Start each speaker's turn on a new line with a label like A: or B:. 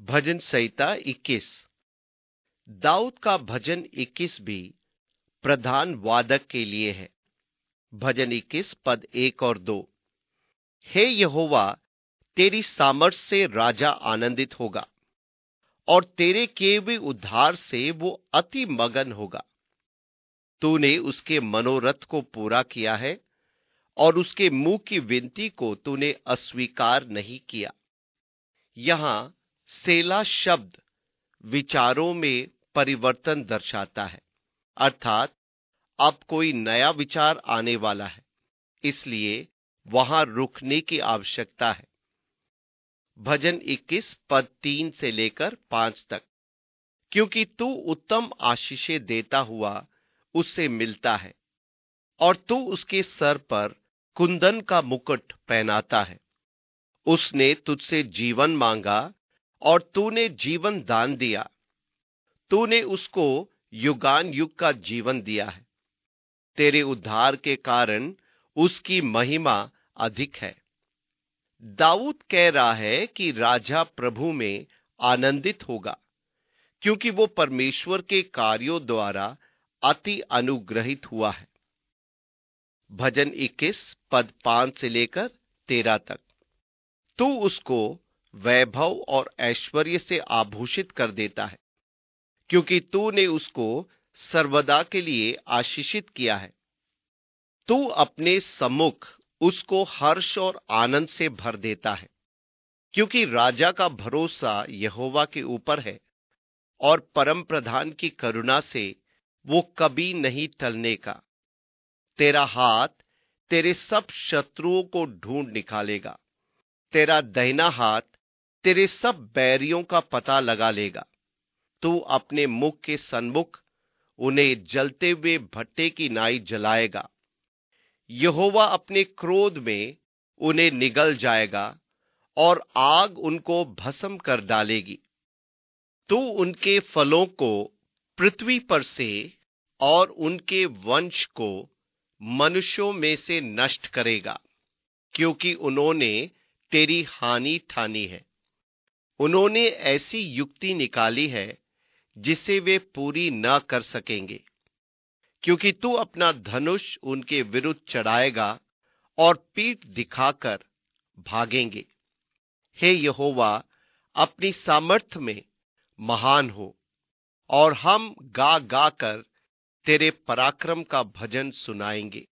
A: भजन संहिता 21। दाऊद का भजन 21 भी प्रधान वादक के लिए है। भजन 21 पद 1 और 2। हे यहोवा, तेरी सामर्थ से राजा आनंदित होगा और तेरे किए हुए उद्धार से वो अति मगन होगा। तूने उसके मनोरथ को पूरा किया है और उसके मुंह की विनती को तूने अस्वीकार नहीं किया। यहां सेला शब्द विचारों में परिवर्तन दर्शाता है, अर्थात अब कोई नया विचार आने वाला है, इसलिए वहां रुकने की आवश्यकता है। भजन 21 पद 3 से लेकर 5 तक। क्योंकि तू उत्तम आशीषें देता हुआ उससे मिलता है और तू उसके सर पर कुंदन का मुकुट पहनाता है। उसने तुझसे जीवन मांगा और तूने जीवन दान दिया। तूने उसको युगान युग का जीवन दिया है। तेरे उद्धार के कारण उसकी महिमा अधिक है। दाऊद कह रहा है कि राजा प्रभु में आनंदित होगा, क्योंकि वो परमेश्वर के कार्यों द्वारा अति अनुग्रहित हुआ है। भजन 21 पद 5 से लेकर 13 तक। तू उसको वैभव और ऐश्वर्य से आभूषित कर देता है, क्योंकि तूने उसको सर्वदा के लिए आशीषित किया है। तू अपने सम्मुख उसको हर्ष और आनंद से भर देता है, क्योंकि राजा का भरोसा यहोवा के ऊपर है और परम प्रधान की करुणा से वो कभी नहीं टलने का। तेरा हाथ तेरे सब शत्रुओं को ढूंढ निकालेगा। तेरा दाहिना हाथ तेरे सब बैरियों का पता लगा लेगा। तू अपने मुख के सन्मुख उन्हें जलते हुए भट्टे की नाई जलाएगा। यहोवा अपने क्रोध में उन्हें निगल जाएगा और आग उनको भस्म कर डालेगी। तू उनके फलों को पृथ्वी पर से और उनके वंश को मनुष्यों में से नष्ट करेगा, क्योंकि उन्होंने तेरी हानि ठानी है। उन्होंने ऐसी युक्ति निकाली है जिसे वे पूरी न कर सकेंगे, क्योंकि तू अपना धनुष उनके विरुद्ध चढ़ाएगा और पीठ दिखाकर भागेंगे। हे यहोवा, अपनी सामर्थ में महान हो और हम गा गा कर तेरे पराक्रम का भजन सुनाएंगे।